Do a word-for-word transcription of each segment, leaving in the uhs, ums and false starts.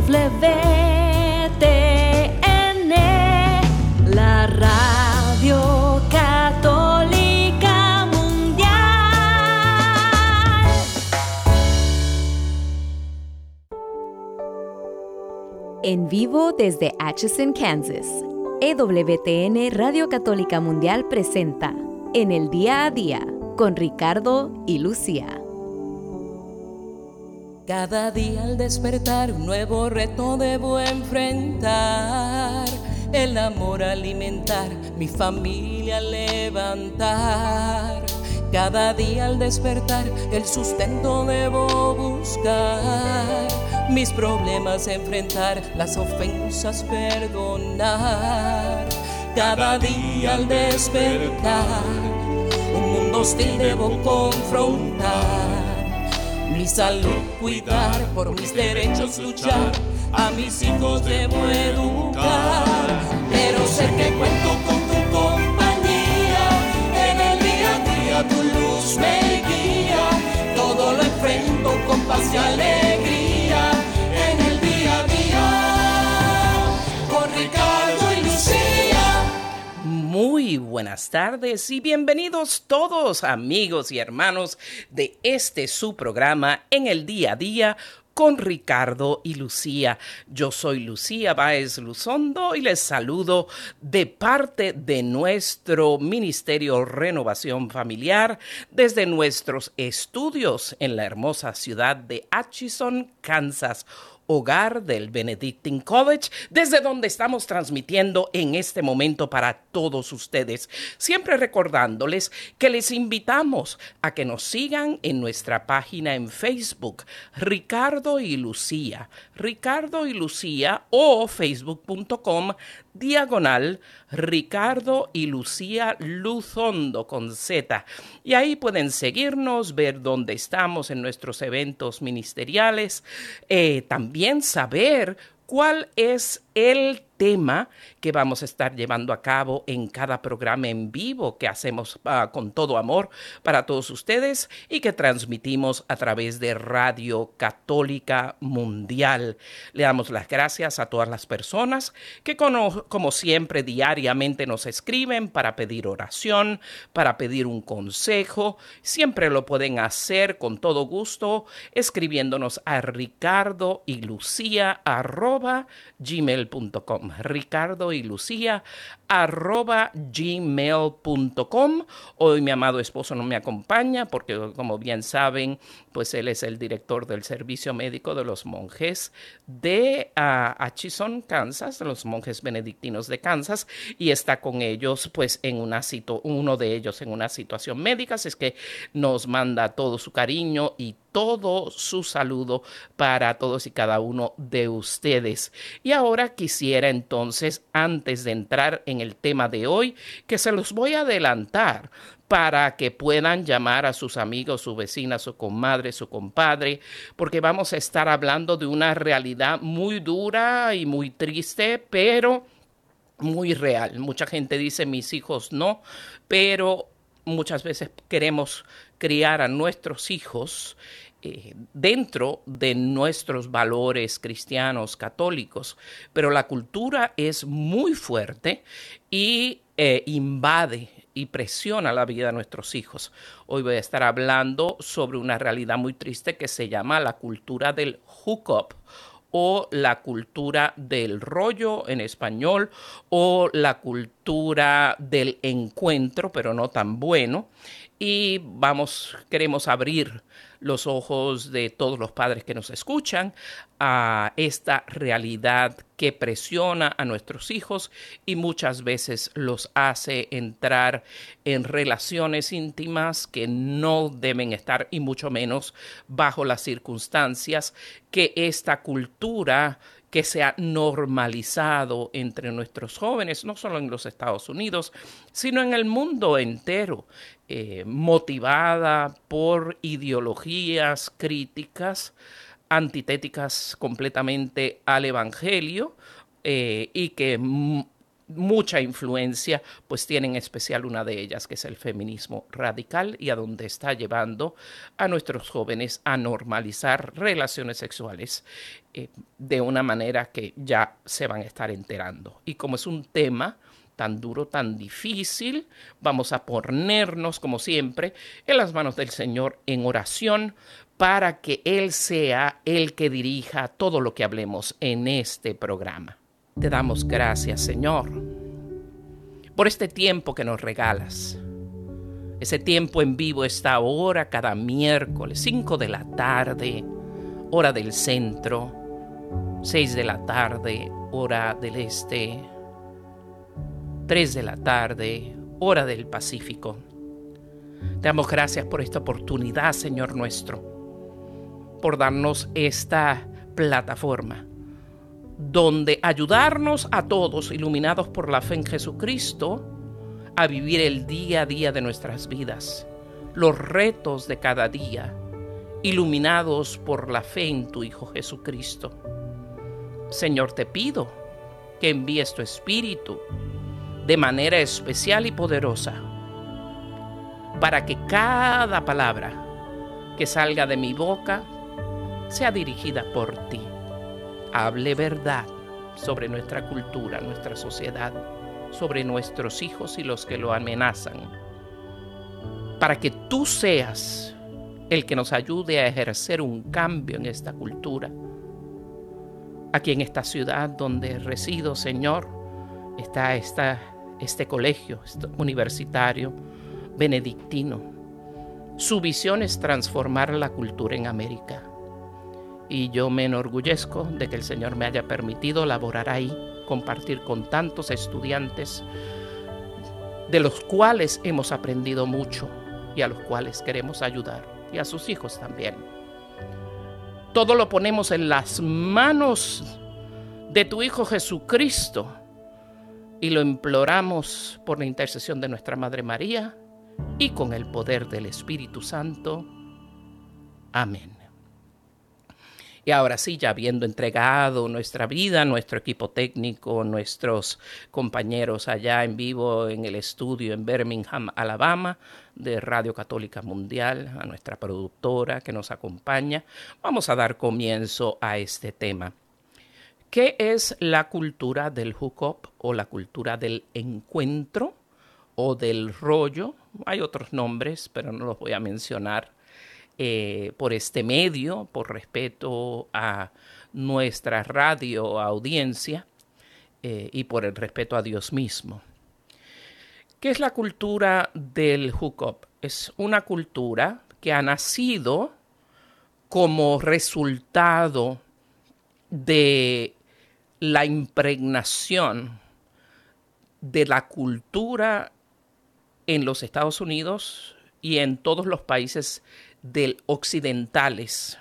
T N, la Radio Católica Mundial. En vivo desde Atchison, Kansas, E W T N Radio Católica Mundial presenta En el Día a Día con Ricardo y Lucía. Cada día al despertar un nuevo reto debo enfrentar. El amor alimentar, mi familia levantar. Cada día al despertar el sustento debo buscar. Mis problemas enfrentar, las ofensas perdonar. Cada día al despertar un mundo hostil debo confrontar. Mi salud cuidar, por mis derechos luchar, a mis hijos debo educar. Pero sé que cuento con tu compañía, en el día a día tu luz me guía. Todo lo enfrento con paz y alegría, en el día a día, con Ricardo y Lucía. Muy buenas tardes y bienvenidos todos amigos y hermanos de este su programa En el Día a Día con Ricardo y Lucía. Yo soy Lucía Báez Luzondo y les saludo de parte de nuestro Ministerio Renovación Familiar desde nuestros estudios en la hermosa ciudad de Atchison, Kansas, hogar del Benedictine College, desde donde estamos transmitiendo en este momento para todos ustedes. Siempre recordándoles que les invitamos a que nos sigan en nuestra página en Facebook, Ricardo y Lucía, Ricardo y Lucía, o facebook punto com, diagonal, Ricardo y Lucía Luzondo con Z. Y ahí pueden seguirnos, ver dónde estamos en nuestros eventos ministeriales, eh, también saber cuál es el tema que vamos a estar llevando a cabo en cada programa en vivo que hacemos uh, con todo amor para todos ustedes y que transmitimos a través de Radio Católica Mundial. Le damos las gracias a todas las personas que como, como siempre diariamente nos escriben para pedir oración, para pedir un consejo. Siempre lo pueden hacer con todo gusto escribiéndonos a ricardo y lucía arroba gmail punto com. Ricardo y Lucía arroba gmail punto com. Hoy mi amado esposo no me acompaña porque, como bien saben, pues él es el director del servicio médico de los monjes de uh, Atchison, Kansas, de los monjes benedictinos de Kansas, y está con ellos, pues, en una situ- uno de ellos en una situación médica. Así es que nos manda todo su cariño y todo su saludo para todos y cada uno de ustedes. Y ahora quisiera entonces, antes de entrar en el tema de hoy, que se los voy a adelantar para que puedan llamar a sus amigos, su vecina, su comadre, su compadre, porque vamos a estar hablando de una realidad muy dura y muy triste, pero muy real. Mucha gente dice, mis hijos no, pero muchas veces queremos criar a nuestros hijos eh, dentro de nuestros valores cristianos, católicos, pero la cultura es muy fuerte y eh, invade y presiona la vida de nuestros hijos. Hoy voy a estar hablando sobre una realidad muy triste que se llama la cultura del hookup, o la cultura del rollo en español, o la cultura del encuentro, pero no tan bueno. Y vamos, queremos abrir los ojos de todos los padres que nos escuchan a esta realidad que presiona a nuestros hijos y muchas veces los hace entrar en relaciones íntimas que no deben estar, y mucho menos bajo las circunstancias que esta cultura que se ha normalizado entre nuestros jóvenes, no solo en los Estados Unidos, sino en el mundo entero, eh, motivada por ideologías críticas, antitéticas completamente al Evangelio, eh, y que m- mucha influencia, pues tienen en especial una de ellas, que es el feminismo radical, y a donde está llevando a nuestros jóvenes a normalizar relaciones sexuales eh, de una manera que ya se van a estar enterando. Y como es un tema tan duro, tan difícil, vamos a ponernos, como siempre, en las manos del Señor en oración para que Él sea el que dirija todo lo que hablemos en este programa. Te damos gracias, Señor, por este tiempo que nos regalas. Ese tiempo en vivo, esta hora, cada miércoles, cinco de la tarde, hora del centro, seis de la tarde, hora del este, tres de la tarde, hora del Pacífico. Te damos gracias por esta oportunidad, Señor nuestro, por darnos esta plataforma donde ayudarnos a todos, iluminados por la fe en Jesucristo, a vivir el día a día de nuestras vidas, los retos de cada día, iluminados por la fe en tu Hijo Jesucristo. Señor, te pido que envíes tu Espíritu de manera especial y poderosa para que cada palabra que salga de mi boca sea dirigida por ti. Hable verdad sobre nuestra cultura, nuestra sociedad, sobre nuestros hijos y los que lo amenazan, para que tú seas el que nos ayude a ejercer un cambio en esta cultura. Aquí en esta ciudad donde resido, Señor, está esta, este colegio este universitario benedictino. Su visión es transformar la cultura en América. Y yo me enorgullezco de que el Señor me haya permitido laborar ahí, compartir con tantos estudiantes de los cuales hemos aprendido mucho y a los cuales queremos ayudar, y a sus hijos también. Todo lo ponemos en las manos de tu Hijo Jesucristo y lo imploramos por la intercesión de nuestra Madre María y con el poder del Espíritu Santo. Amén. Y ahora sí, ya habiendo entregado nuestra vida, nuestro equipo técnico, nuestros compañeros allá en vivo en el estudio en Birmingham, Alabama, de Radio Católica Mundial, a nuestra productora que nos acompaña, vamos a dar comienzo a este tema. ¿Qué es la cultura del hookup o la cultura del encuentro o del rollo? Hay otros nombres, pero no los voy a mencionar. Eh, por este medio, por respeto a nuestra radio audiencia eh, y por el respeto a Dios mismo. ¿Qué es la cultura del hookup? Es una cultura que ha nacido como resultado de la impregnación de la cultura en los Estados Unidos y en todos los países del occidentales,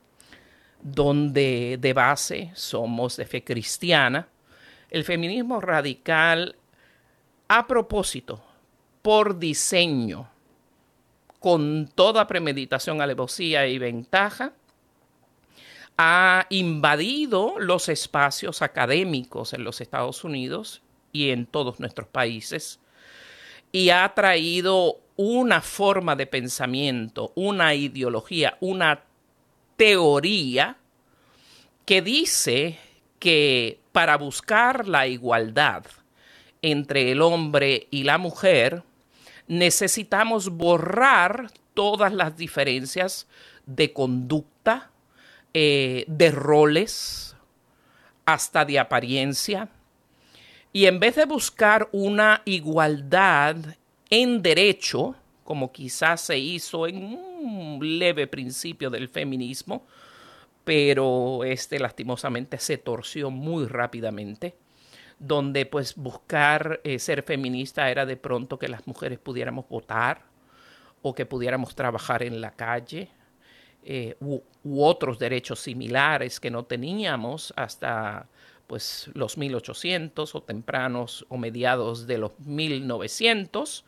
donde de base somos de fe cristiana. El feminismo radical, a propósito, por diseño, con toda premeditación, alevosía y ventaja, ha invadido los espacios académicos en los Estados Unidos y en todos nuestros países, y ha traído una forma de pensamiento, una ideología, una teoría que dice que para buscar la igualdad entre el hombre y la mujer necesitamos borrar todas las diferencias de conducta, eh, de roles, hasta de apariencia. Y en vez de buscar una igualdad en derecho, como quizás se hizo en un leve principio del feminismo, pero este lastimosamente se torció muy rápidamente, donde pues buscar eh, ser feminista era de pronto que las mujeres pudiéramos votar o que pudiéramos trabajar en la calle eh, u, u otros derechos similares que no teníamos hasta pues los mil ochocientos o tempranos o mediados de los mil novecientos.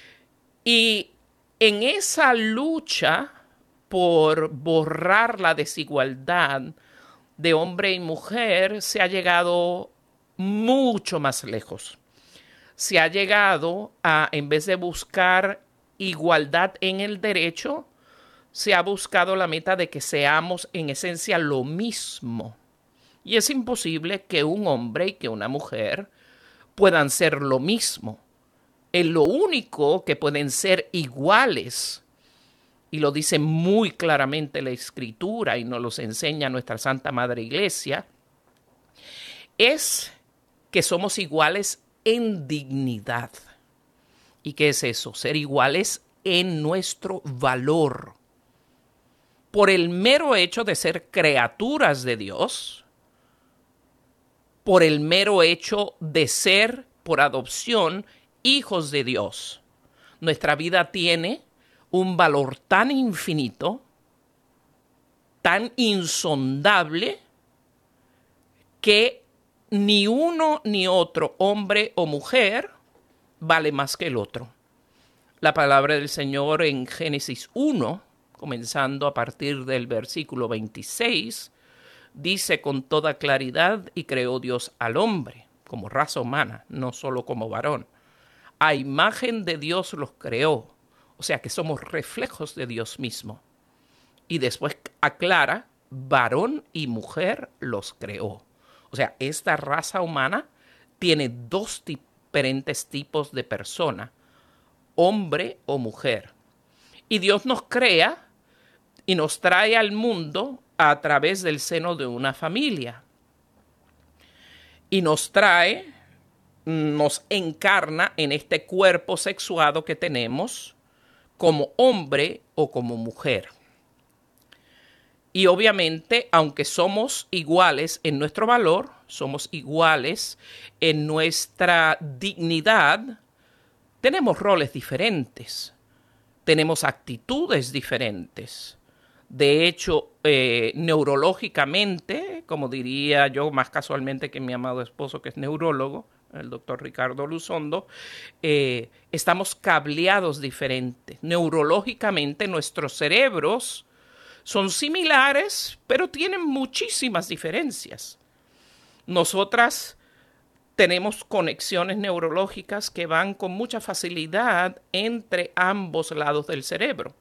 Y en esa lucha por borrar la desigualdad de hombre y mujer se ha llegado mucho más lejos. Se ha llegado a, en vez de buscar igualdad en el derecho, se ha buscado la meta de que seamos en esencia lo mismo. Y es imposible que un hombre y que una mujer puedan ser lo mismo. En lo único que pueden ser iguales, y lo dice muy claramente la Escritura y nos los enseña nuestra Santa Madre Iglesia, es que somos iguales en dignidad. ¿Y qué es eso? Ser iguales en nuestro valor. Por el mero hecho de ser criaturas de Dios, por el mero hecho de ser, por adopción, hijos de Dios. Nuestra vida tiene un valor tan infinito, tan insondable, que ni uno ni otro, hombre o mujer, vale más que el otro. La palabra del Señor en Génesis uno, comenzando a partir del versículo veintiséis, dice con toda claridad: y creó Dios al hombre como raza humana, no solo como varón. A imagen de Dios los creó, o sea que somos reflejos de Dios mismo. Y después aclara: varón y mujer los creó. O sea, esta raza humana tiene dos diferentes tipos de persona, hombre o mujer. Y Dios nos crea y nos trae al mundo a través del seno de una familia. Y nos trae, nos encarna en este cuerpo sexuado que tenemos como hombre o como mujer. Y obviamente, aunque somos iguales en nuestro valor, somos iguales en nuestra dignidad, tenemos roles diferentes, tenemos actitudes diferentes. De hecho, eh, neurológicamente, como diría yo más casualmente que mi amado esposo, que es neurólogo, el doctor Ricardo Luzondo, eh, estamos cableados diferentes. Neurológicamente, nuestros cerebros son similares, pero tienen muchísimas diferencias. Nosotras tenemos conexiones neurológicas que van con mucha facilidad entre ambos lados del cerebro.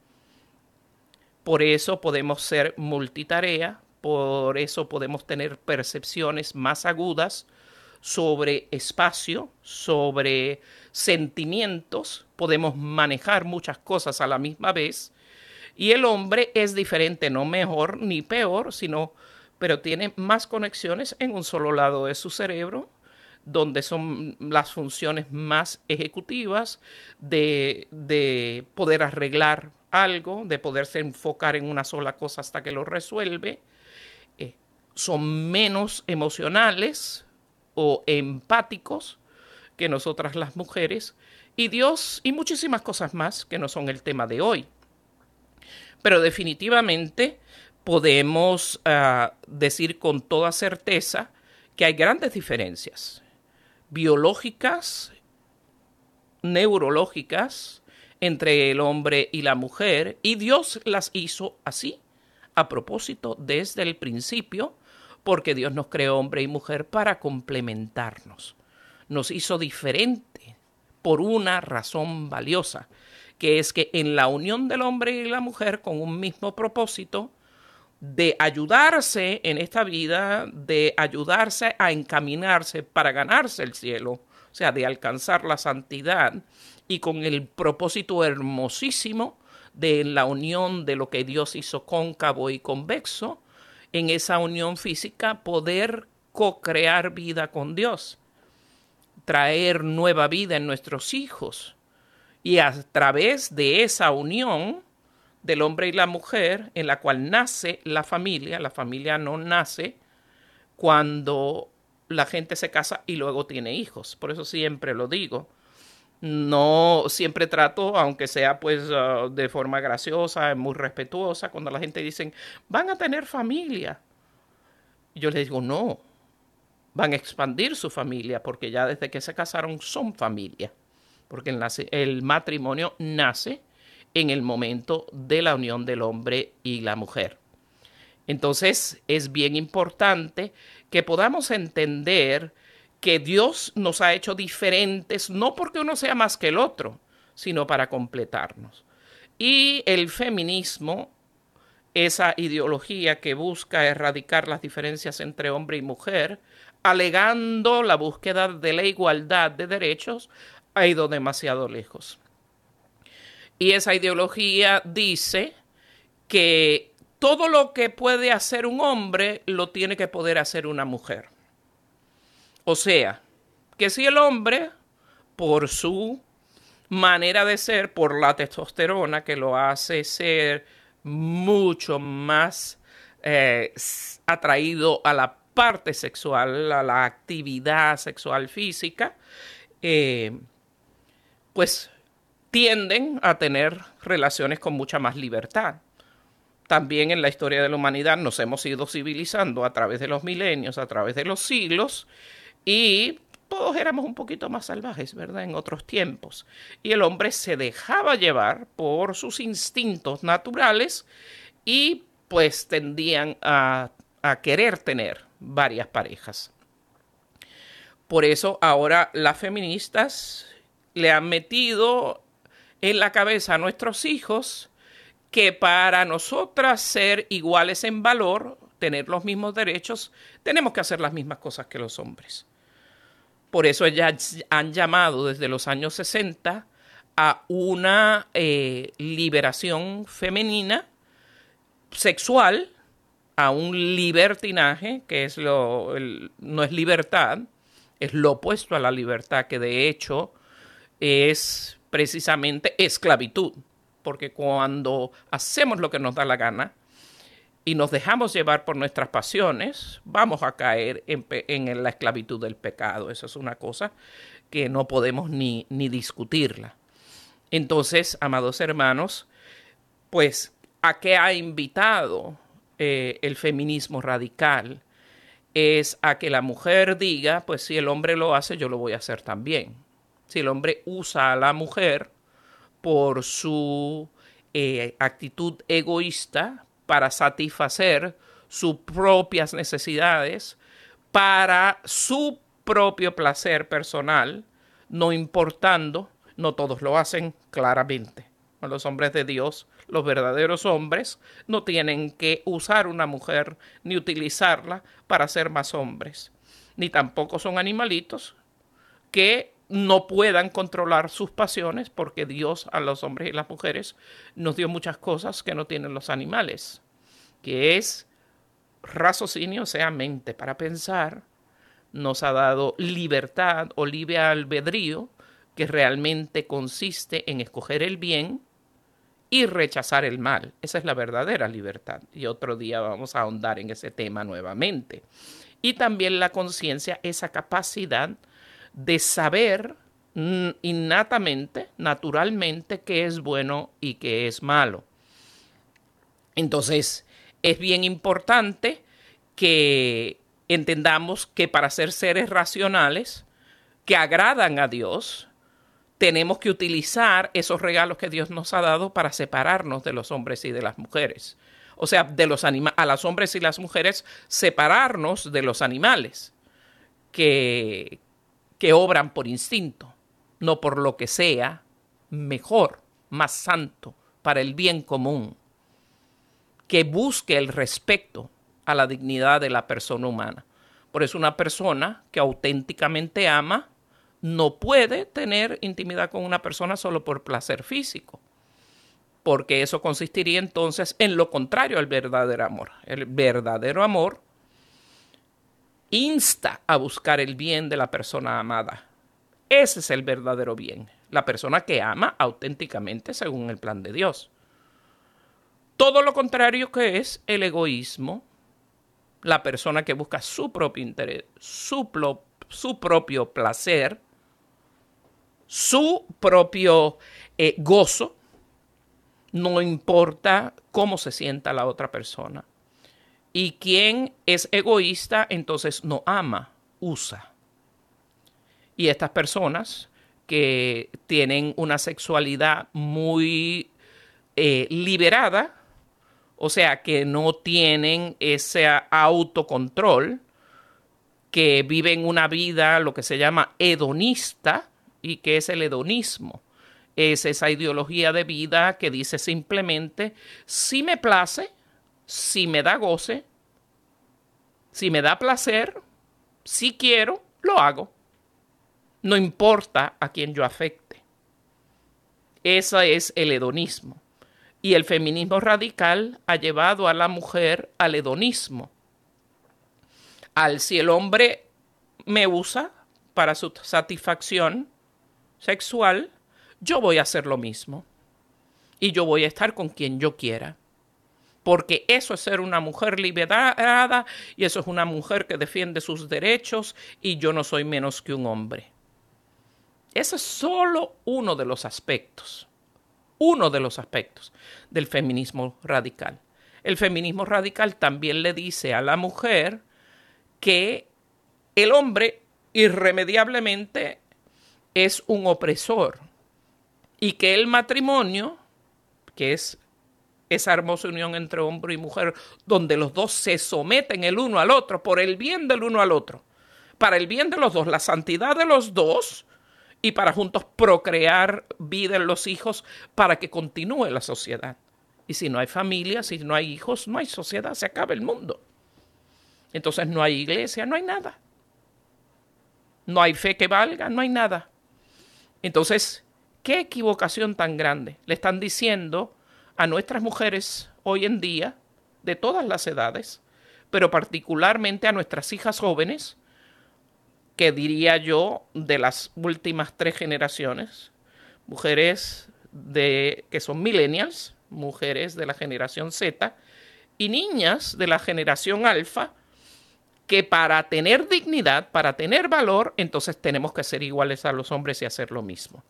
Por eso podemos ser multitarea, por eso podemos tener percepciones más agudas sobre espacio, sobre sentimientos, podemos manejar muchas cosas a la misma vez. Y el hombre es diferente, no mejor ni peor, sino, pero tiene más conexiones en un solo lado de su cerebro, donde son las funciones más ejecutivas de, de poder arreglar algo, de poderse enfocar en una sola cosa hasta que lo resuelve. Eh, son menos emocionales o empáticos que nosotras las mujeres, y Dios y muchísimas cosas más que no son el tema de hoy. Pero definitivamente podemos uh, decir con toda certeza que hay grandes diferencias biológicas, neurológicas, entre el hombre y la mujer, y Dios las hizo así, a propósito, desde el principio, porque Dios nos creó hombre y mujer para complementarnos. Nos hizo diferente por una razón valiosa, que es que en la unión del hombre y la mujer con un mismo propósito de ayudarse en esta vida, de ayudarse a encaminarse para ganarse el cielo, o sea, de alcanzar la santidad, y con el propósito hermosísimo de la unión de lo que Dios hizo cóncavo y convexo, en esa unión física poder co-crear vida con Dios, traer nueva vida en nuestros hijos. Y a través de esa unión del hombre y la mujer, en la cual nace la familia, la familia no nace cuando la gente se casa y luego tiene hijos. Por eso siempre lo digo. No siempre trato, aunque sea pues uh, de forma graciosa, muy respetuosa, cuando la gente dice, van a tener familia. Yo les digo, no, van a expandir su familia, porque ya desde que se casaron son familia. Porque el, el matrimonio nace en el momento de la unión del hombre y la mujer. Entonces es bien importante que podamos entender que Dios nos ha hecho diferentes, no porque uno sea más que el otro, sino para completarnos. Y el feminismo, esa ideología que busca erradicar las diferencias entre hombre y mujer, alegando la búsqueda de la igualdad de derechos, ha ido demasiado lejos. Y esa ideología dice que todo lo que puede hacer un hombre lo tiene que poder hacer una mujer. O sea, que si el hombre, por su manera de ser, por la testosterona que lo hace ser mucho más eh, atraído a la parte sexual, a la actividad sexual física, eh, pues tienden a tener relaciones con mucha más libertad. También en la historia de la humanidad nos hemos ido civilizando a través de los milenios, a través de los siglos, y todos éramos un poquito más salvajes, ¿verdad? En otros tiempos. Y el hombre se dejaba llevar por sus instintos naturales y pues tendían a, a querer tener varias parejas. Por eso ahora las feministas le han metido en la cabeza a nuestros hijos que para nosotras ser iguales en valor, tener los mismos derechos, tenemos que hacer las mismas cosas que los hombres. Por eso ellas han llamado desde los años sesenta a una eh, liberación femenina sexual, a un libertinaje, que es lo, el, no es libertad, es lo opuesto a la libertad, que de hecho es precisamente esclavitud. Porque cuando hacemos lo que nos da la gana y nos dejamos llevar por nuestras pasiones, vamos a caer en, en la esclavitud del pecado. Eso es una cosa que no podemos ni, ni discutirla. Entonces, amados hermanos, pues, ¿a qué ha invitado eh, el feminismo radical? Es a que la mujer diga, pues si el hombre lo hace, yo lo voy a hacer también. Si el hombre usa a la mujer por su eh, actitud egoísta para satisfacer sus propias necesidades, para su propio placer personal, no importando, no todos lo hacen claramente. Los hombres de Dios, los verdaderos hombres, no tienen que usar una mujer ni utilizarla para ser más hombres, ni tampoco son animalitos que no puedan controlar sus pasiones, porque Dios a los hombres y las mujeres nos dio muchas cosas que no tienen los animales, que es raciocinio, o sea, mente para pensar. Nos ha dado libertad o libre albedrío, que realmente consiste en escoger el bien y rechazar el mal. Esa es la verdadera libertad. Y otro día vamos a ahondar en ese tema nuevamente. Y también la conciencia, esa capacidad de saber innatamente, naturalmente, qué es bueno y qué es malo. Entonces, es bien importante que entendamos que para ser seres racionales que agradan a Dios, tenemos que utilizar esos regalos que Dios nos ha dado para separarnos de los hombres y de las mujeres. O sea, de los anima- a los hombres y las mujeres, separarnos de los animales que, que obran por instinto, no por lo que sea mejor, más santo, para el bien común, que busque el respeto a la dignidad de la persona humana. Por eso una persona que auténticamente ama no puede tener intimidad con una persona solo por placer físico, porque eso consistiría entonces en lo contrario al verdadero amor. El verdadero amor insta a buscar el bien de la persona amada. Ese es el verdadero bien, la persona que ama auténticamente según el plan de Dios. Todo lo contrario que es el egoísmo, la persona que busca su propio interés, su, pro, su propio placer, su propio eh, gozo, no importa cómo se sienta la otra persona. Y quien es egoísta, entonces no ama, usa. Y estas personas que tienen una sexualidad muy eh, liberada, o sea, que no tienen ese autocontrol, que viven una vida, lo que se llama hedonista. ¿Y qué es el hedonismo? Es esa ideología de vida que dice simplemente, si me place, si me da goce, si me da placer, si quiero, lo hago. No importa a quién yo afecte. Ese es el hedonismo. Y el feminismo radical ha llevado a la mujer al hedonismo. Al si el hombre me usa para su satisfacción sexual, yo voy a hacer lo mismo. Y yo voy a estar con quien yo quiera. Porque eso es ser una mujer liberada y eso es una mujer que defiende sus derechos y yo no soy menos que un hombre. Ese es solo uno de los aspectos. Uno de los aspectos del feminismo radical. El feminismo radical también le dice a la mujer que el hombre irremediablemente es un opresor y que el matrimonio, que es esa hermosa unión entre hombre y mujer, donde los dos se someten el uno al otro por el bien del uno al otro, para el bien de los dos, la santidad de los dos, y para juntos procrear vida en los hijos para que continúe la sociedad. Y si no hay familia, si no hay hijos, no hay sociedad, se acaba el mundo. Entonces no hay iglesia, no hay nada. No hay fe que valga, no hay nada. Entonces, ¿qué equivocación tan grande? Le están diciendo a nuestras mujeres hoy en día, de todas las edades, pero particularmente a nuestras hijas jóvenes, que diría yo de las últimas tres generaciones, mujeres de, que son millennials, mujeres de la generación Z y niñas de la generación alfa, que para tener dignidad, para tener valor, entonces tenemos que ser iguales a los hombres y hacer lo mismo.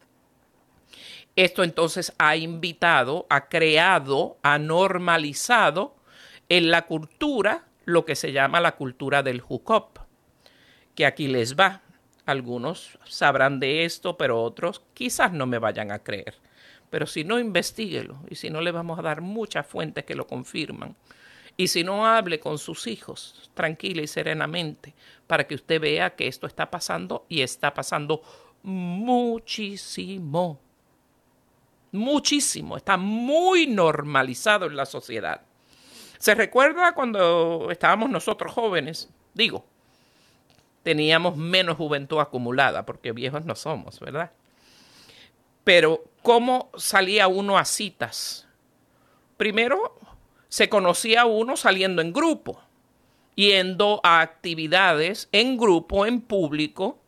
Esto entonces ha invitado, ha creado, ha normalizado en la cultura lo que se llama la cultura del hookup, que aquí les va. Algunos sabrán de esto, pero otros quizás no me vayan a creer. Pero si no, investíguelo. Y si no, le vamos a dar muchas fuentes que lo confirman. Y si no, hable con sus hijos tranquila y serenamente para que usted vea que esto está pasando y está pasando muchísimo. Muchísimo. Está muy normalizado en la sociedad. ¿Se recuerda cuando estábamos nosotros jóvenes? Digo, teníamos menos juventud acumulada, porque viejos no somos, ¿verdad? Pero, ¿cómo salía uno a citas? Primero, se conocía uno saliendo en grupo, yendo a actividades en grupo, en público,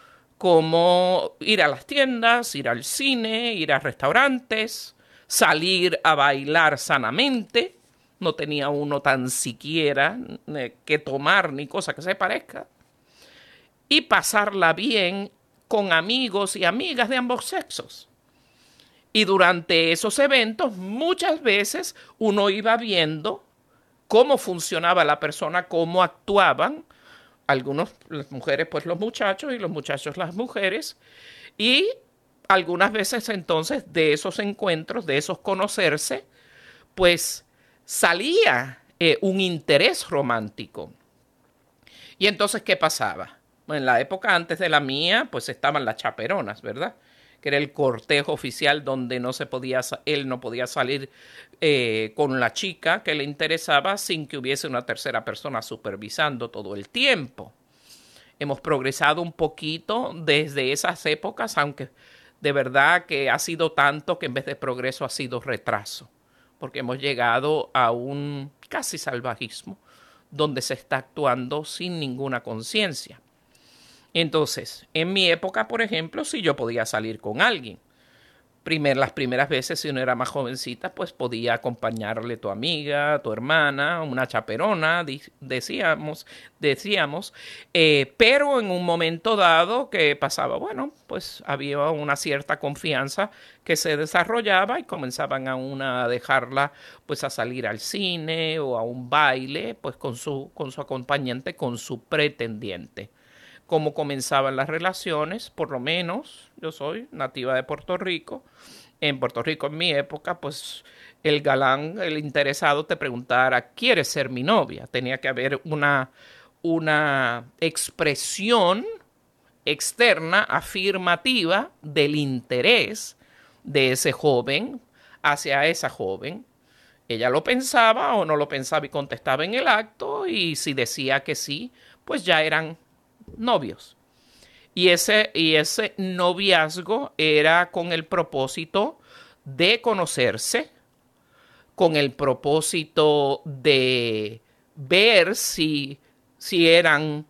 como ir a las tiendas, ir al cine, ir a restaurantes, salir a bailar sanamente. No tenía uno tan siquiera que tomar ni cosa que se parezca. Y pasarla bien con amigos y amigas de ambos sexos. Y durante esos eventos muchas veces uno iba viendo cómo funcionaba la persona, cómo actuaban. Algunos, las mujeres, pues los muchachos, y los muchachos, las mujeres. Y algunas veces entonces de esos encuentros, de esos conocerse, pues salía eh, un interés romántico. Y entonces, ¿qué pasaba? En la época antes de la mía, pues estaban las chaperonas, ¿verdad? Que era el cortejo oficial donde no se podía, él no podía salir eh, con la chica que le interesaba sin que hubiese una tercera persona supervisando todo el tiempo. Hemos progresado un poquito desde esas épocas, aunque de verdad que ha sido tanto que en vez de progreso ha sido retraso, porque hemos llegado a un casi salvajismo donde se está actuando sin ninguna conciencia. Entonces, en mi época, por ejemplo, si yo podía salir con alguien, Primer, las primeras veces, si uno era más jovencita, pues podía acompañarle tu amiga, tu hermana, una chaperona, decíamos, decíamos eh, pero en un momento dado que pasaba, bueno, pues había una cierta confianza que se desarrollaba y comenzaban a una a dejarla pues a salir al cine o a un baile, pues con su, con su acompañante, con su pretendiente. Cómo comenzaban las relaciones, por lo menos yo soy nativa de Puerto Rico. En Puerto Rico, en mi época, pues el galán, el interesado, te preguntara, ¿quieres ser mi novia? Tenía que haber una, una expresión externa, afirmativa del interés de ese joven hacia esa joven. Ella lo pensaba o no lo pensaba y contestaba en el acto, y si decía que sí, pues ya eran novios. Y ese, y ese noviazgo era con el propósito de conocerse, con el propósito de ver si, si eran,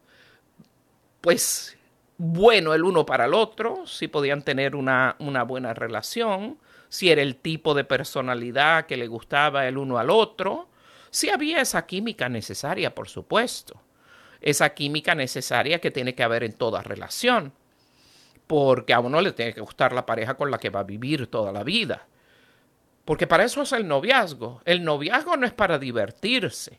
pues, bueno el uno para el otro, si podían tener una, una buena relación, si era el tipo de personalidad que le gustaba el uno al otro, si había esa química necesaria, por supuesto. Esa química necesaria que tiene que haber en toda relación, porque a uno le tiene que gustar la pareja con la que va a vivir toda la vida. Porque para eso es el noviazgo. El noviazgo no es para divertirse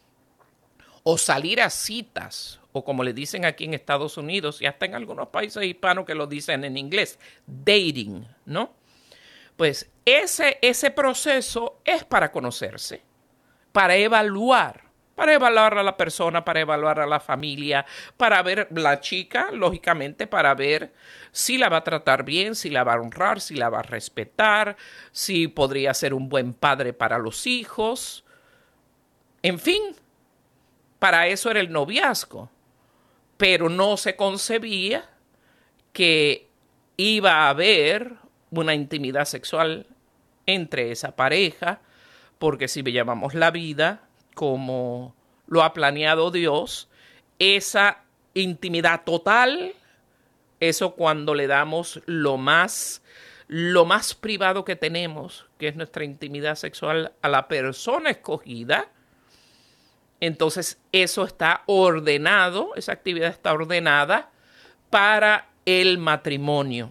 o salir a citas, o como le dicen aquí en Estados Unidos y hasta en algunos países hispanos que lo dicen en inglés, dating, ¿no? Pues ese, ese proceso es para conocerse, para evaluar, para evaluar a la persona, para evaluar a la familia, para ver la chica, lógicamente, para ver si la va a tratar bien, si la va a honrar, si la va a respetar, si podría ser un buen padre para los hijos. En fin, para eso era el noviazgo. Pero no se concebía que iba a haber una intimidad sexual entre esa pareja, porque si llamamos la vida como lo ha planeado Dios, esa intimidad total, eso cuando le damos lo más, lo más privado que tenemos, que es nuestra intimidad sexual, a la persona escogida, entonces eso está ordenado, esa actividad está ordenada para el matrimonio.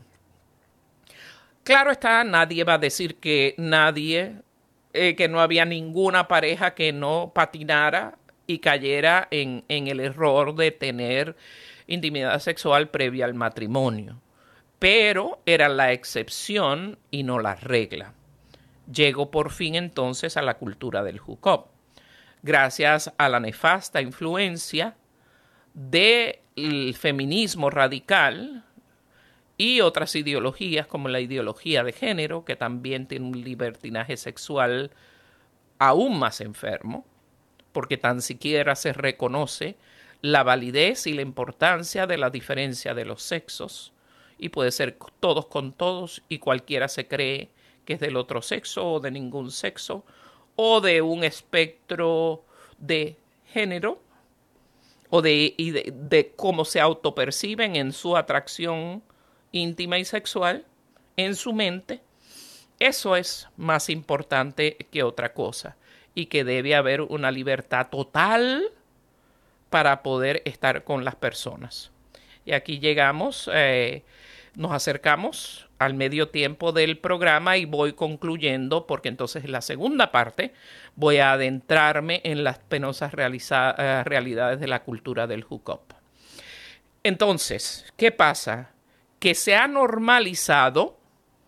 Claro está, nadie va a decir que nadie, eh, que no había ninguna pareja que no patinara y cayera en, en el error de tener intimidad sexual previa al matrimonio. Pero era la excepción y no la regla. Llegó por fin entonces a la cultura del hookup, gracias a la nefasta influencia del feminismo radical y otras ideologías como la ideología de género, que también tiene un libertinaje sexual aún más enfermo, porque tan siquiera se reconoce la validez y la importancia de la diferencia de los sexos, y puede ser todos con todos y cualquiera se cree que es del otro sexo o de ningún sexo, o de un espectro de género, o de, y de, de cómo se autoperciben en su atracción íntima y sexual, en su mente. Eso es más importante que otra cosa, y que debe haber una libertad total para poder estar con las personas. Y aquí llegamos, eh, nos acercamos al medio tiempo del programa y voy concluyendo, porque entonces en la segunda parte voy a adentrarme en las penosas realiza- uh, realidades de la cultura del hookup. Entonces, ¿qué pasa? Que se ha normalizado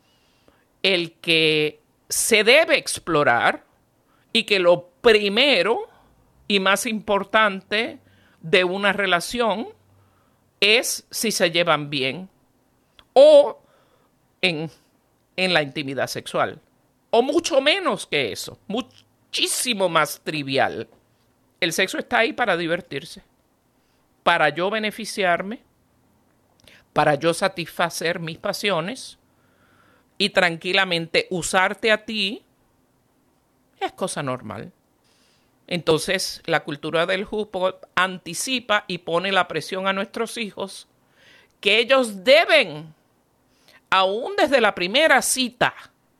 el que se debe explorar y que lo primero y más importante de una relación es si se llevan bien o en, en la intimidad sexual, o mucho menos que eso, muchísimo más trivial. El sexo está ahí para divertirse, para yo beneficiarme, para yo satisfacer mis pasiones y tranquilamente usarte a ti es cosa normal. Entonces, la cultura del hookup anticipa y pone la presión a nuestros hijos que ellos deben, aún desde la primera cita,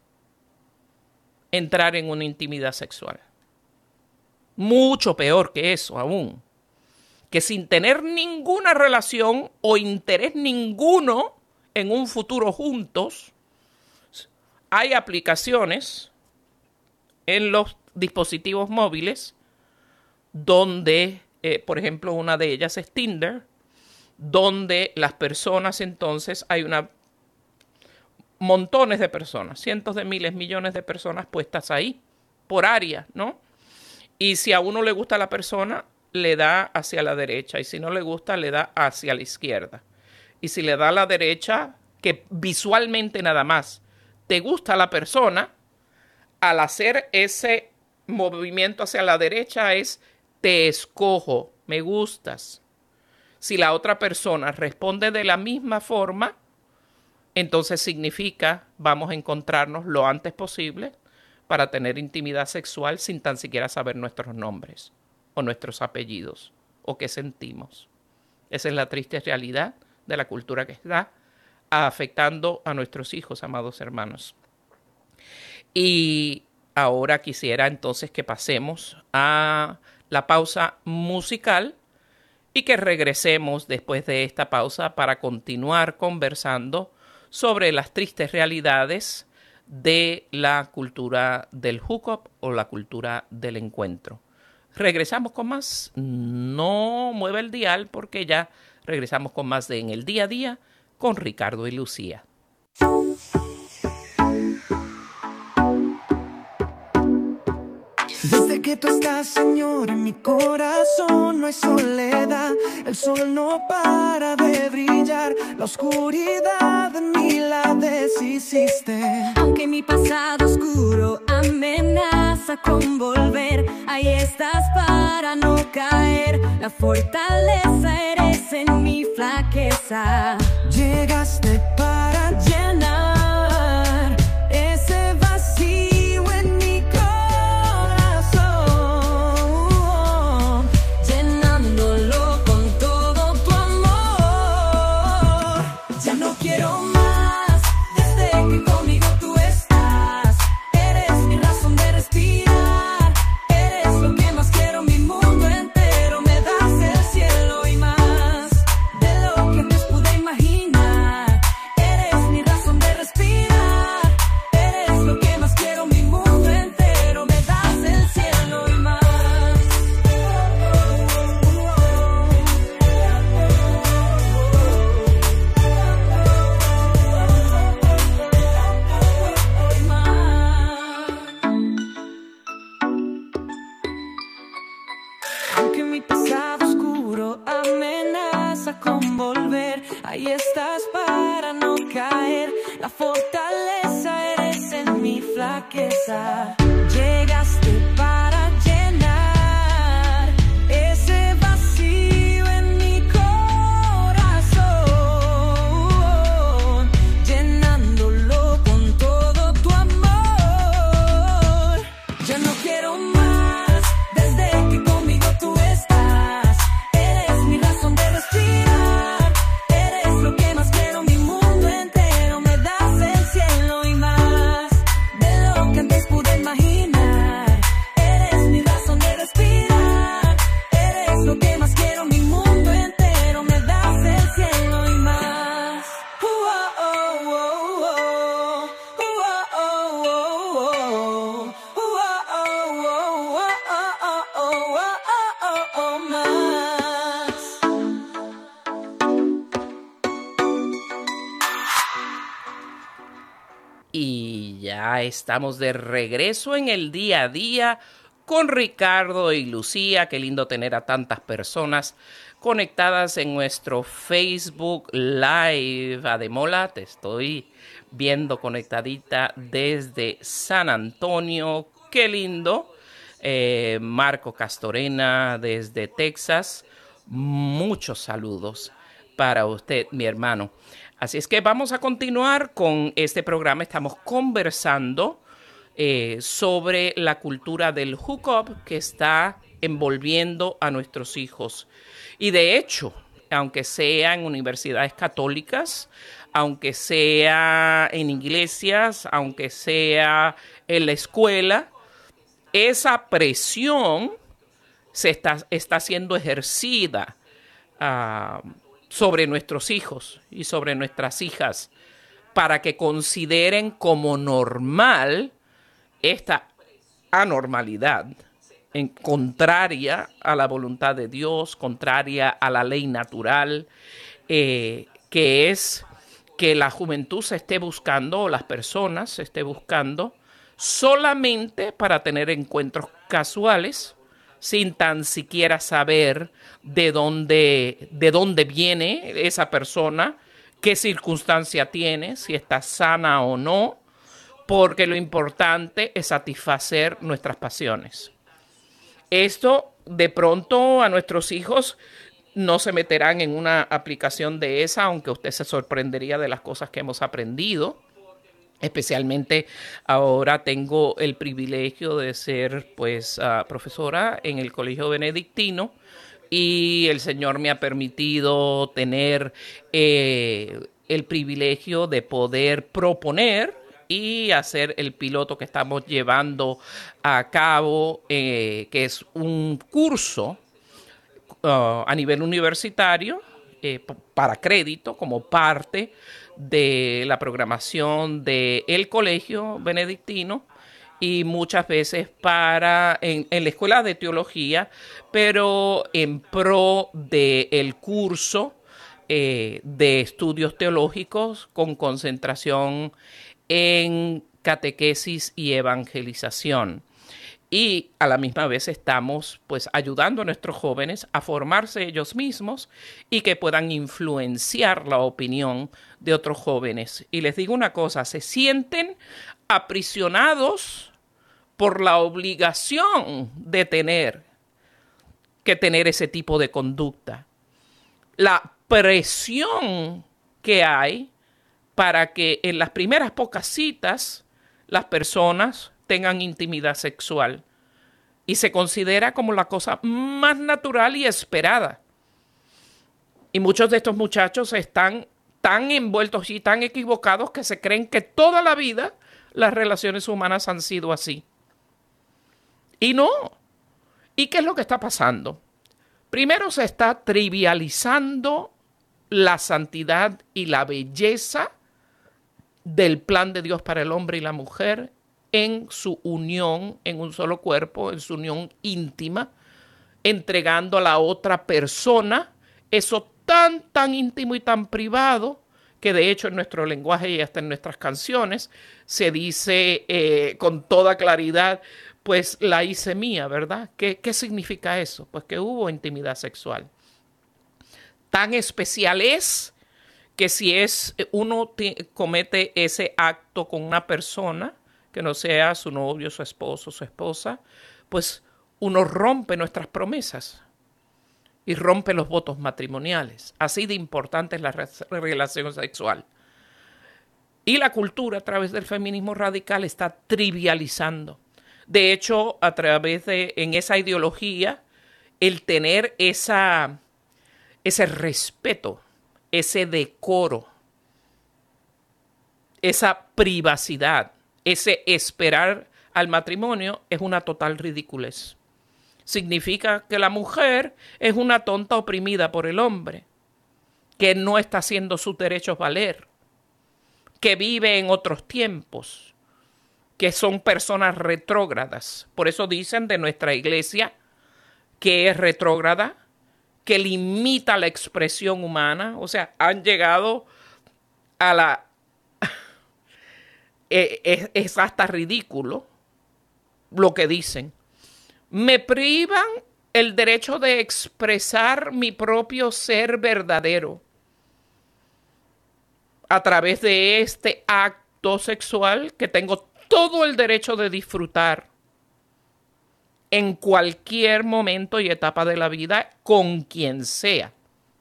entrar en una intimidad sexual. Mucho peor que eso aún, que sin tener ninguna relación o interés ninguno en un futuro juntos, hay aplicaciones en los dispositivos móviles donde, eh, por ejemplo, una de ellas es Tinder, donde las personas entonces, hay una montones de personas, cientos de miles, millones de personas puestas ahí, por área, ¿no? Y si a uno le gusta la persona, le da hacia la derecha, y si no le gusta, le da hacia la izquierda. Y si le da a la derecha, que visualmente nada más te gusta la persona, al hacer ese movimiento hacia la derecha es te escojo, me gustas. Si la otra persona responde de la misma forma, entonces significa vamos a encontrarnos lo antes posible para tener intimidad sexual sin tan siquiera saber nuestros nombres o nuestros apellidos o qué sentimos. Esa es la triste realidad de la cultura que está afectando a nuestros hijos, amados hermanos. Y ahora quisiera entonces que pasemos a la pausa musical y que regresemos después de esta pausa para continuar conversando sobre las tristes realidades de la cultura del hookup o la cultura del encuentro. Regresamos con más. No mueva el dial porque ya regresamos con más de En el Día a Día con Ricardo y Lucía. Desde que tú estás, Señor, en mi corazón no hay soledad. El sol no para de brillar, la oscuridad en mí la deshiciste. Aunque mi pasado oscuro amenaza con volver, ahí estás para no caer. La fortaleza eres en mi flaqueza. Llegaste para llenar ese vacío en mi corazón, llenándolo con todo tu amor. Ya no quiero más, desde que conmigo tú estás. Eres mi razón de respirar, eres lo que más quiero, mi mundo entero. Me das el cielo y más de lo que antes pude imaginar. Eres mi razón de respirar, eres lo que más quiero, mi mundo entero. Me das el cielo y más. Aunque mi pasado oscuro amenaza con volver, ahí estás para no caer. La fortaleza eres en mi flaqueza. Llegaste para llenar ese vacío en mi corazón, llenándolo con todo tu amor. Ya no quiero más, desde que conmigo tú estás. Eres mi razón de respirar, eres lo que más quiero, mi mundo entero. Me das el cielo y más de lo que antes pude imaginar. Eres mi razón de respirar, eres lo que más quiero, mi mundo entero. Me das el cielo y más. Uh, oh, oh, oh, oh. Uh, oh, oh, oh, oh. Uh, oh, oh, oh, oh, oh, oh, oh, oh, más. Y ya estamos de regreso en el día a día con Ricardo y Lucía. Qué lindo tener a tantas personas conectadas en nuestro Facebook Live. Ademola, te estoy viendo conectadita desde San Antonio. Qué lindo. Eh, Marco Castorena desde Texas. Muchos saludos para usted, mi hermano. Así es que vamos a continuar con este programa. Estamos conversando eh, sobre la cultura del hookup que está envolviendo a nuestros hijos. Y de hecho, aunque sea en universidades católicas, aunque sea en iglesias, aunque sea en la escuela, esa presión se está, está siendo ejercida uh, sobre nuestros hijos y sobre nuestras hijas para que consideren como normal esta anormalidad, en contraria a la voluntad de Dios, contraria a la ley natural, eh, que es que la juventud se esté buscando, o las personas se esté buscando, solamente para tener encuentros casuales, sin tan siquiera saber de dónde, de dónde viene esa persona, qué circunstancia tiene, si está sana o no, porque lo importante es satisfacer nuestras pasiones. Esto de pronto a nuestros hijos no se meterán en una aplicación de esa, aunque usted se sorprendería de las cosas que hemos aprendido. Especialmente ahora tengo el privilegio de ser pues uh, profesora en el Colegio Benedictino y el Señor me ha permitido tener eh, el privilegio de poder proponer y hacer el piloto que estamos llevando a cabo, eh, que es un curso uh, a nivel universitario eh, para crédito como parte de la programación del Colegio Benedictino y muchas veces para en, en la Escuela de Teología, pero en pro del curso eh, de estudios teológicos con concentración en catequesis y evangelización. Y a la misma vez estamos pues ayudando a nuestros jóvenes a formarse ellos mismos y que puedan influenciar la opinión de otros jóvenes. Y les digo una cosa, se sienten aprisionados por la obligación de tener que tener ese tipo de conducta. La presión que hay para que en las primeras pocas citas las personas tengan intimidad sexual y se considera como la cosa más natural y esperada. Y muchos de estos muchachos están tan envueltos y tan equivocados que se creen que toda la vida las relaciones humanas han sido así. Y no. ¿Y qué es lo que está pasando? Primero se está trivializando la santidad y la belleza del plan de Dios para el hombre y la mujer en su unión, en un solo cuerpo, en su unión íntima, entregando a la otra persona eso tan, tan íntimo y tan privado, que de hecho en nuestro lenguaje y hasta en nuestras canciones se dice eh, con toda claridad, pues la hice mía, ¿verdad? ¿Qué, qué significa eso? Pues que hubo intimidad sexual. Tan especial es que si es uno comete ese acto con una persona, que no sea su novio, su esposo, su esposa, pues uno rompe nuestras promesas y rompe los votos matrimoniales. Así de importante es la relación sexual. Y la cultura a través del feminismo radical está trivializando. De hecho, a través de, en esa ideología, el tener esa, ese respeto, ese decoro, esa privacidad, ese esperar al matrimonio es una total ridiculez. Significa que la mujer es una tonta oprimida por el hombre, que no está haciendo sus derechos valer, que vive en otros tiempos, que son personas retrógradas. Por eso dicen de nuestra iglesia que es retrógrada, que limita la expresión humana. O sea, han llegado a la... es, es hasta ridículo lo que dicen. Me privan el derecho de expresar mi propio ser verdadero a través de este acto sexual que tengo todo el derecho de disfrutar en cualquier momento y etapa de la vida con quien sea.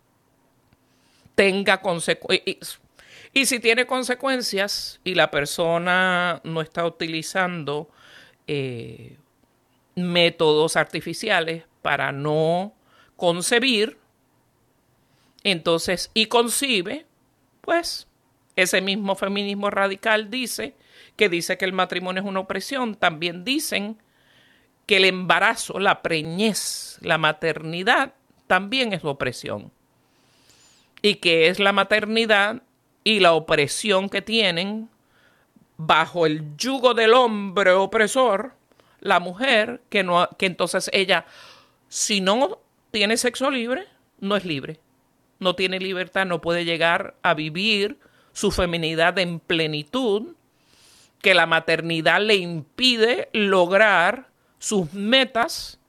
Tenga consecuencias. Y si tiene consecuencias y la persona no está utilizando eh, métodos artificiales para no concebir, entonces, y concibe, pues ese mismo feminismo radical dice que dice que el matrimonio es una opresión. También dicen que el embarazo, la preñez, la maternidad también es opresión. Y que es la maternidad y la opresión que tienen bajo el yugo del hombre opresor, la mujer, que, no, que entonces ella, si no tiene sexo libre, no es libre. No tiene libertad, no puede llegar a vivir su feminidad en plenitud, que la maternidad le impide lograr sus metas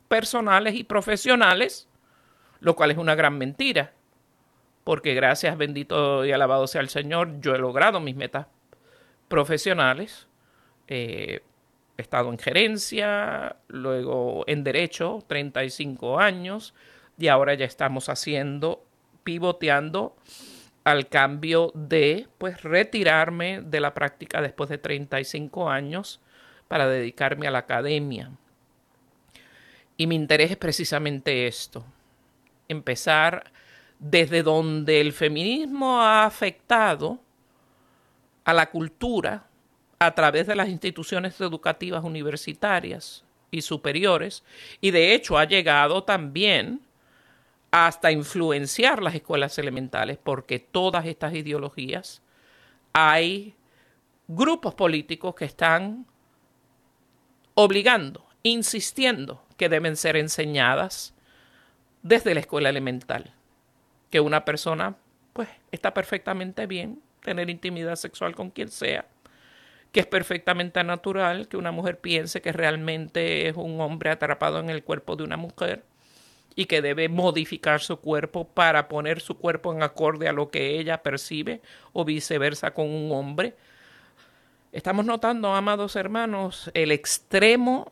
personales y profesionales, lo cual es una gran mentira, porque gracias, bendito y alabado sea el Señor, yo he logrado mis metas profesionales. Eh, he estado en gerencia, luego en derecho, treinta y cinco años, y ahora ya estamos haciendo, pivoteando al cambio de, pues, retirarme de la práctica después de treinta y cinco años para dedicarme a la academia. Y mi interés es precisamente esto, empezar desde donde el feminismo ha afectado a la cultura a través de las instituciones educativas universitarias y superiores, y de hecho ha llegado también hasta influenciar las escuelas elementales, porque todas estas ideologías, hay grupos políticos que están obligando, insistiendo que deben ser enseñadas desde la escuela elemental. Que una persona, pues, está perfectamente bien tener intimidad sexual con quien sea, que es perfectamente natural que una mujer piense que realmente es un hombre atrapado en el cuerpo de una mujer y que debe modificar su cuerpo para poner su cuerpo en acorde a lo que ella percibe, o viceversa con un hombre. Estamos notando, amados hermanos, el extremo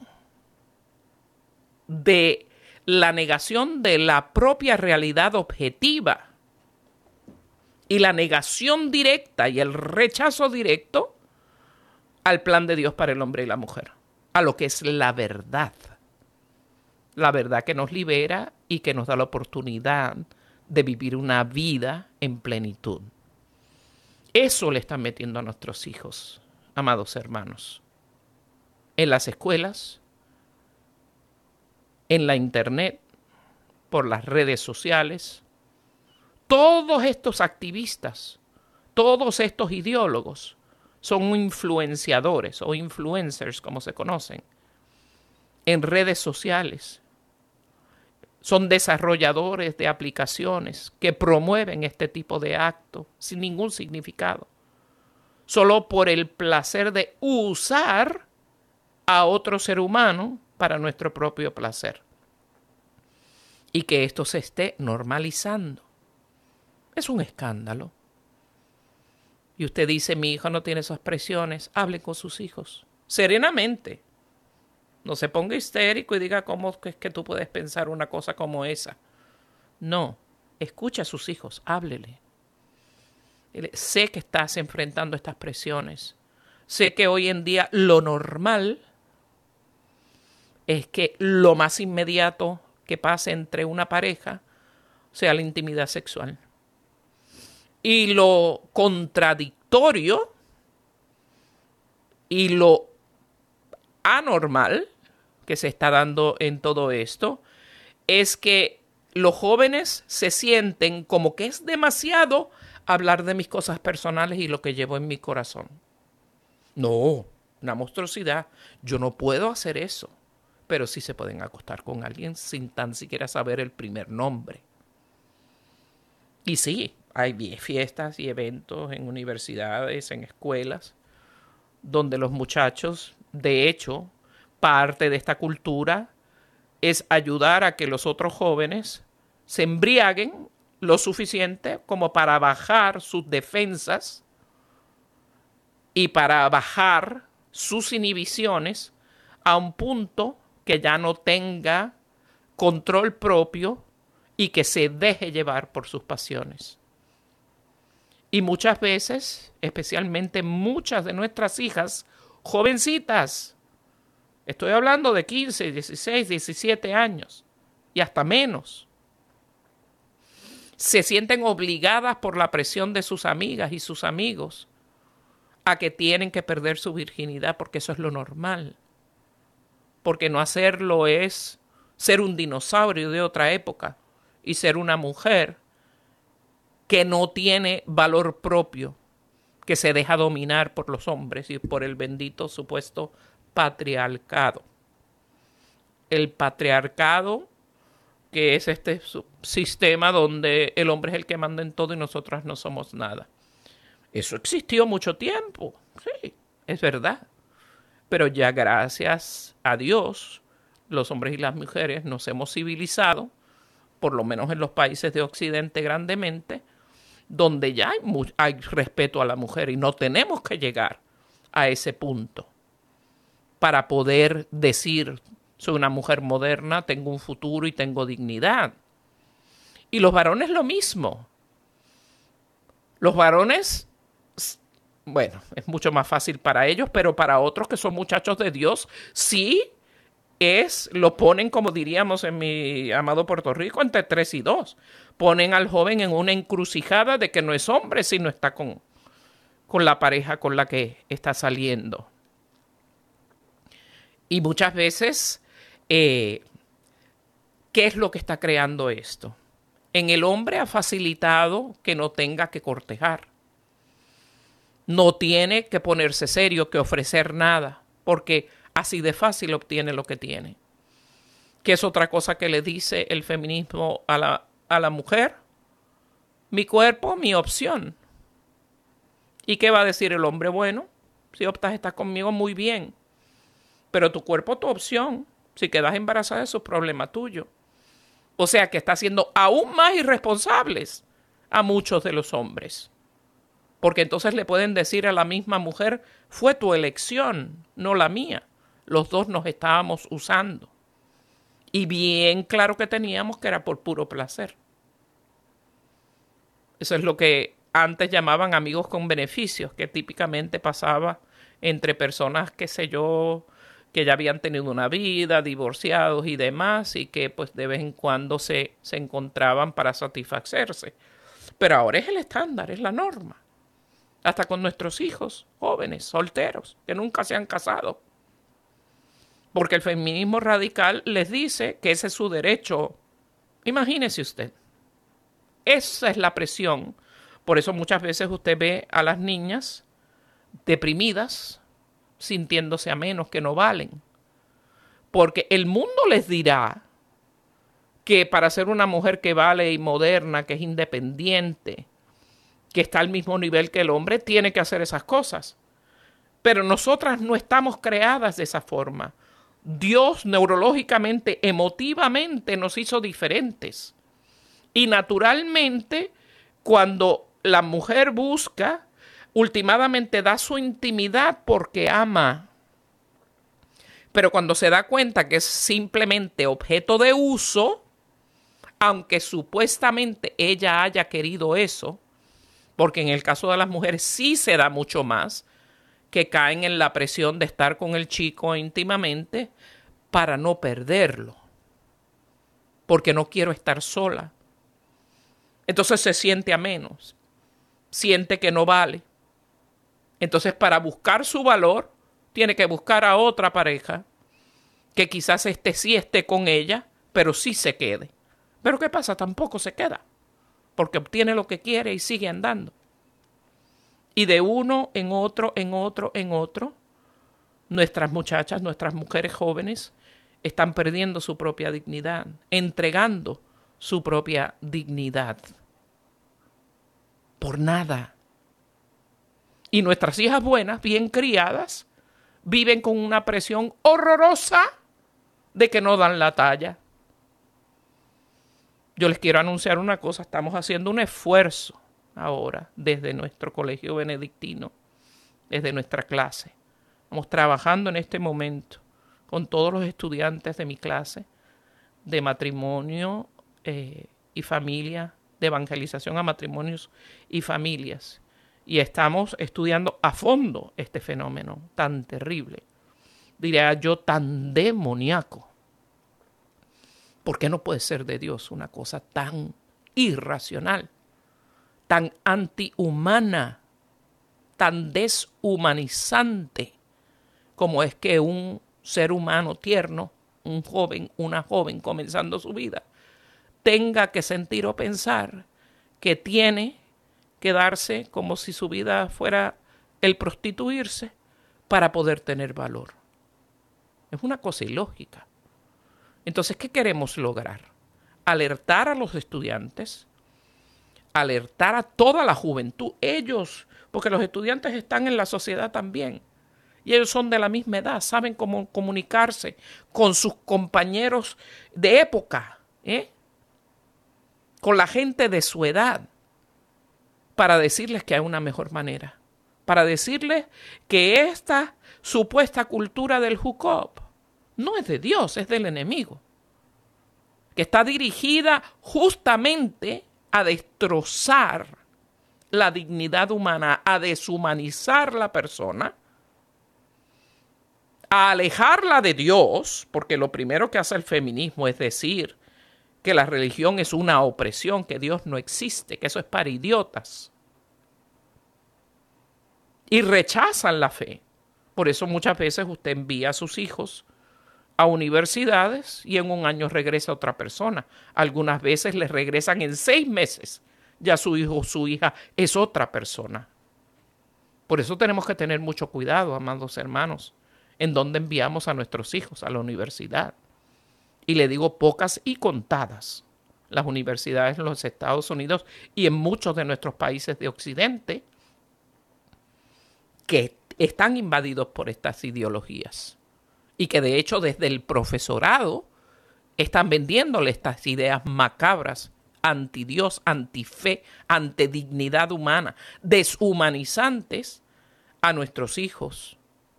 de la negación de la propia realidad objetiva y la negación directa y el rechazo directo al plan de Dios para el hombre y la mujer, a lo que es la verdad. La verdad que nos libera y que nos da la oportunidad de vivir una vida en plenitud. Eso le están metiendo a nuestros hijos, amados hermanos, en las escuelas, en la internet, por las redes sociales. Todos estos activistas, todos estos ideólogos son influenciadores o influencers, como se conocen, en redes sociales. Son desarrolladores de aplicaciones que promueven este tipo de actos sin ningún significado, solo por el placer de usar a otro ser humano para nuestro propio placer. Y que esto se esté normalizando. Es un escándalo. Y usted dice, mi hijo no tiene esas presiones. Hable con sus hijos, serenamente. No se ponga histérico y diga cómo es que tú puedes pensar una cosa como esa. No, escucha a sus hijos, háblele. Sé que estás enfrentando estas presiones. Sé que hoy en día lo normal es que lo más inmediato que pase entre una pareja sea la intimidad sexual. Y lo contradictorio y lo anormal que se está dando en todo esto es que los jóvenes se sienten como que es demasiado hablar de mis cosas personales y lo que llevo en mi corazón. No, una monstruosidad. Yo no puedo hacer eso. Pero sí se pueden acostar con alguien sin tan siquiera saber el primer nombre. Y sí, hay fiestas y eventos en universidades, en escuelas, donde los muchachos, de hecho, parte de esta cultura es ayudar a que los otros jóvenes se embriaguen lo suficiente como para bajar sus defensas y para bajar sus inhibiciones a un punto que ya no tenga control propio y que se deje llevar por sus pasiones. Y muchas veces, especialmente muchas de nuestras hijas, jovencitas, estoy hablando de quince, dieciséis, diecisiete años y hasta menos, se sienten obligadas por la presión de sus amigas y sus amigos a que tienen que perder su virginidad porque eso es lo normal. Porque no hacerlo es ser un dinosaurio de otra época y ser una mujer que no tiene valor propio, que se deja dominar por los hombres y por el bendito supuesto patriarcado. El patriarcado, que es este sistema donde el hombre es el que manda en todo y nosotras no somos nada. Eso existió mucho tiempo, sí, es verdad. Pero ya gracias a Dios, los hombres y las mujeres nos hemos civilizado, por lo menos en los países de Occidente grandemente, donde ya hay, mu- hay respeto a la mujer y no tenemos que llegar a ese punto para poder decir, soy una mujer moderna, tengo un futuro y tengo dignidad. Y los varones lo mismo. Los varones, bueno, es mucho más fácil para ellos, pero para otros que son muchachos de Dios, sí es, lo ponen, como diríamos en mi amado Puerto Rico, entre tres y dos. Ponen al joven en una encrucijada de que no es hombre, sino está con, con la pareja con la que está saliendo. Y muchas veces, eh, ¿qué es lo que está creando esto? En el hombre ha facilitado que no tenga que cortejar. No tiene que ponerse serio, que ofrecer nada, porque así de fácil obtiene lo que tiene. ¿Qué es otra cosa que le dice el feminismo a la, a la mujer? Mi cuerpo, mi opción. ¿Y qué va a decir el hombre? Bueno, si optas a estar conmigo, muy bien. Pero tu cuerpo, tu opción. Si quedas embarazada, es un problema tuyo. O sea que está haciendo aún más irresponsables a muchos de los hombres. Porque entonces le pueden decir a la misma mujer, fue tu elección, no la mía. Los dos nos estábamos usando. Y bien claro que teníamos que era por puro placer. Eso es lo que antes llamaban amigos con beneficios, que típicamente pasaba entre personas, qué sé yo, que ya habían tenido una vida, divorciados y demás, y que pues de vez en cuando se, se encontraban para satisfacerse. Pero ahora es el estándar, es la norma. Hasta con nuestros hijos jóvenes, solteros, que nunca se han casado. Porque el feminismo radical les dice que ese es su derecho. Imagínese usted. Esa es la presión. Por eso muchas veces usted ve a las niñas deprimidas, sintiéndose a menos, que no valen. Porque el mundo les dirá que para ser una mujer que vale y moderna, que es independiente, que está al mismo nivel que el hombre, tiene que hacer esas cosas. Pero nosotras no estamos creadas de esa forma. Dios neurológicamente, emotivamente nos hizo diferentes. Y naturalmente, cuando la mujer busca, últimamente da su intimidad porque ama. Pero cuando se da cuenta que es simplemente objeto de uso, aunque supuestamente ella haya querido eso, porque en el caso de las mujeres sí se da mucho más, que caen en la presión de estar con el chico íntimamente para no perderlo, porque no quiero estar sola. Entonces se siente a menos, siente que no vale. Entonces, para buscar su valor, tiene que buscar a otra pareja que quizás este sí esté con ella, pero sí se quede. Pero ¿qué pasa? Tampoco se queda, porque obtiene lo que quiere y sigue andando. Y de uno en otro, en otro, en otro, nuestras muchachas, nuestras mujeres jóvenes están perdiendo su propia dignidad, entregando su propia dignidad. Por nada. Y nuestras hijas buenas, bien criadas, viven con una presión horrorosa de que no dan la talla. Yo les quiero anunciar una cosa, estamos haciendo un esfuerzo ahora desde nuestro colegio benedictino, desde nuestra clase. Estamos trabajando en este momento con todos los estudiantes de mi clase de matrimonio eh, y familia, de evangelización a matrimonios y familias. Y estamos estudiando a fondo este fenómeno tan terrible, diría yo, tan demoníaco. ¿Por qué no puede ser de Dios una cosa tan irracional, tan antihumana, tan deshumanizante como es que un ser humano tierno, un joven, una joven comenzando su vida, tenga que sentir o pensar que tiene que darse como si su vida fuera el prostituirse para poder tener valor? Es una cosa ilógica. Entonces, ¿qué queremos lograr? Alertar a los estudiantes, alertar a toda la juventud, ellos, porque los estudiantes están en la sociedad también, Y ellos son de la misma edad, saben cómo comunicarse con sus compañeros de época, ¿eh? Con la gente de su edad, para decirles que hay una mejor manera, para decirles que esta supuesta cultura del hookup no es de Dios, es del enemigo, que está dirigida justamente a destrozar la dignidad humana, a deshumanizar la persona, a alejarla de Dios, porque lo primero que hace el feminismo es decir que la religión es una opresión, que Dios no existe, que eso es para idiotas. Y rechazan la fe. Por eso muchas veces usted envía a sus hijos a universidades y en un año regresa otra persona. Algunas veces les regresan en seis meses. Ya su hijo o su hija es otra persona. Por eso tenemos que tener mucho cuidado, amados hermanos, en dónde enviamos a nuestros hijos a la universidad. Y le digo pocas y contadas las universidades en los Estados Unidos y en muchos de nuestros países de Occidente que están invadidos por estas ideologías. Y que de hecho desde el profesorado están vendiéndole estas ideas macabras, anti-Dios, anti-fe, anti-dignidad humana, deshumanizantes a nuestros hijos.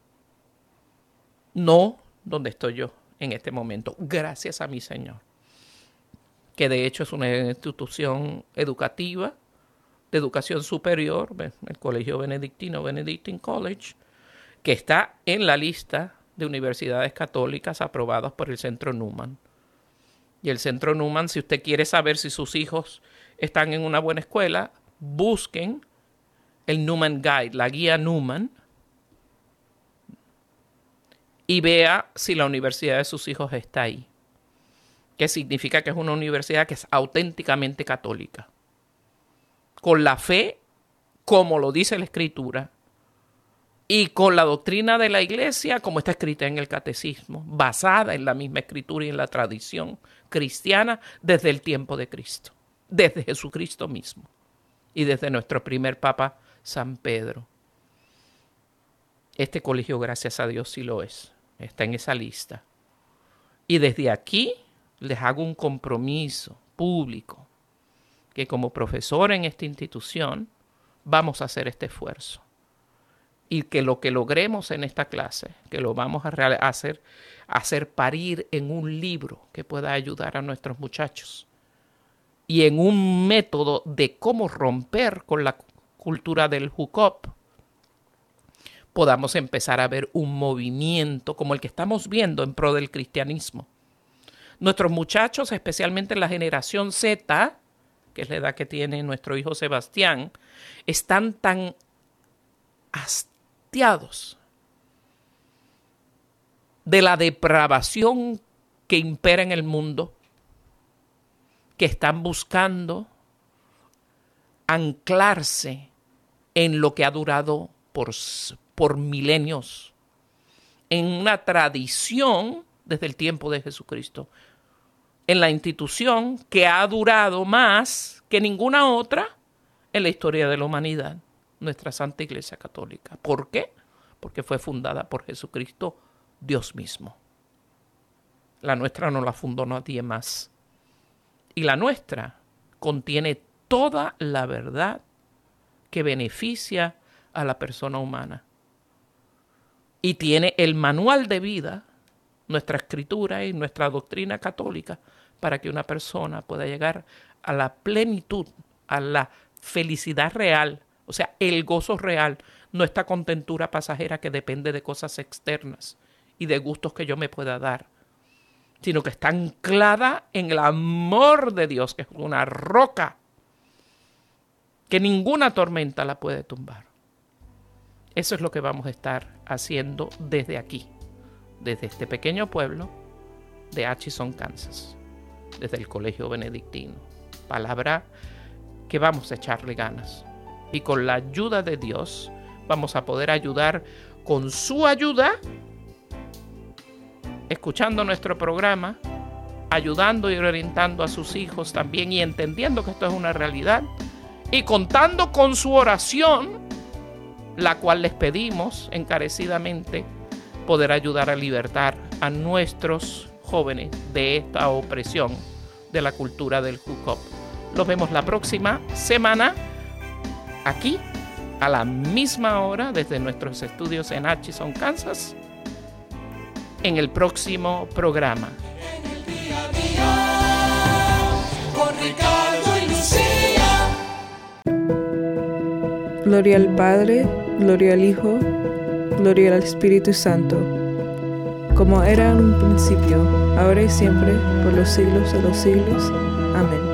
No donde estoy yo en este momento, gracias a mi Señor, que de hecho es una institución educativa, de educación superior, el Colegio Benedictino, Benedictine College, que está en la lista de universidades católicas aprobadas por el Centro Newman. Y el Centro Newman, si usted quiere saber si sus hijos están en una buena escuela, busquen el Newman Guide, la guía Newman, y vea si la universidad de sus hijos está ahí. Que significa que es una universidad que es auténticamente católica. Con la fe, como lo dice la Escritura, y con la doctrina de la Iglesia, como está escrita en el Catecismo, basada en la misma Escritura y en la tradición cristiana desde el tiempo de Cristo, desde Jesucristo mismo y desde nuestro primer Papa, San Pedro. Este colegio, gracias a Dios, sí lo es. Está en esa lista. Y desde aquí les hago un compromiso público que como profesor en esta institución vamos a hacer este esfuerzo. Y que lo que logremos en esta clase, que lo vamos a hacer, hacer parir en un libro que pueda ayudar a nuestros muchachos. Y en un método de cómo romper con la cultura del hookup, podamos empezar a ver un movimiento como el que estamos viendo en pro del cristianismo. Nuestros muchachos, especialmente la generación Z, que es la edad que tiene nuestro hijo Sebastián, están tan hastiados de la depravación que impera en el mundo, que están buscando anclarse en lo que ha durado por, por milenios, en una tradición desde el tiempo de Jesucristo, en la institución que ha durado más que ninguna otra en la historia de la humanidad, nuestra Santa Iglesia Católica. ¿Por qué? Porque fue fundada por Jesucristo, Dios mismo. La nuestra no la fundó nadie más. Y la nuestra contiene toda la verdad que beneficia a la persona humana. Y tiene el manual de vida, nuestra escritura y nuestra doctrina católica, para que una persona pueda llegar a la plenitud, a la felicidad real, o sea, el gozo real, no esta contentura pasajera que depende de cosas externas y de gustos que yo me pueda dar, sino que está anclada en el amor de Dios, que es una roca que ninguna tormenta la puede tumbar. Eso es lo que vamos a estar haciendo desde aquí, desde este pequeño pueblo de Atchison, Kansas, desde el Colegio Benedictino. Palabra que vamos a echarle ganas. Y con la ayuda de Dios vamos a poder ayudar con su ayuda, escuchando nuestro programa, ayudando y orientando a sus hijos también y entendiendo que esto es una realidad y contando con su oración la cual les pedimos encarecidamente poder ayudar a libertar a nuestros jóvenes de esta opresión de la cultura del hookup. Los vemos la próxima semana aquí a la misma hora desde nuestros estudios en Atchison, Kansas, en el próximo programa. En el día a día, con Ricardo y Lucía. Gloria al Padre, gloria al Hijo, gloria al Espíritu Santo, como era en un principio, ahora y siempre, por los siglos de los siglos. Amén.